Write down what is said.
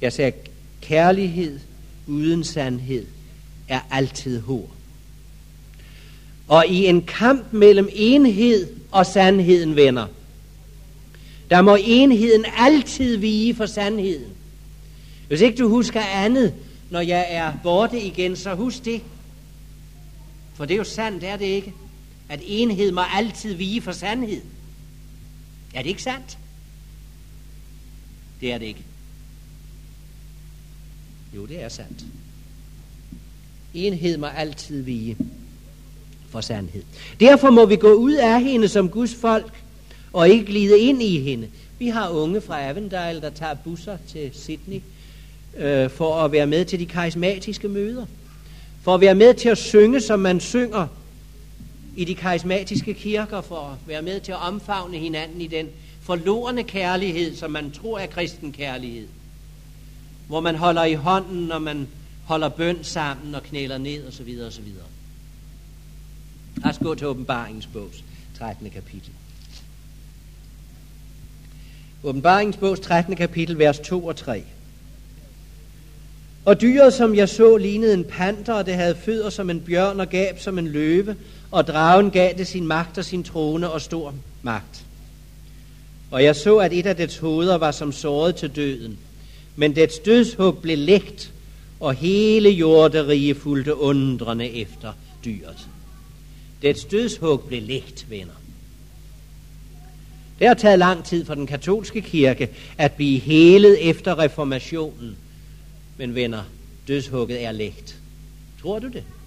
Jeg sagde, kærlighed uden sandhed er altid hor. Og i en kamp mellem enhed og sandheden, venner, der må enheden altid vige for sandheden. Hvis ikke du husker andet, når jeg er borte igen, så husk det. For det er jo sandt, er det ikke? At enhed må altid vige for sandhed. Er det ikke sandt? Det er det ikke. Jo, det er sandt. Enhed må altid vige for sandhed. Derfor må vi gå ud af hende som Guds folk, og ikke glide ind i hende. Vi har unge fra Avondale, der tager busser til Sydney, for at være med til de karismatiske møder. For at være med til at synge, som man synger i de karismatiske kirker, for at være med til at omfavne hinanden i den forlorne kærlighed, som man tror er kristen kærlighed. Hvor man holder i hånden, når man holder bøn sammen og knæler ned osv. osv. Lad os gå til Åbenbaringens bogs 13. kapitel. Åbenbaringens bogs 13. kapitel, vers 2 og 3. Og dyret, som jeg så, lignede en panter, og det havde fødder som en bjørn og gab som en løve, og dragen gav det sin magt og sin trone og stor magt. Og jeg så, at et af dets hoveder var som såret til døden, men dets dødshug blev lægt, og hele jorderige fulgte undrende efter dyret. Dets dødshug blev lægt, venner. Det har taget lang tid for den katolske kirke at blive helet efter reformationen. Men venner, dødshugget er lægt. Tror du det?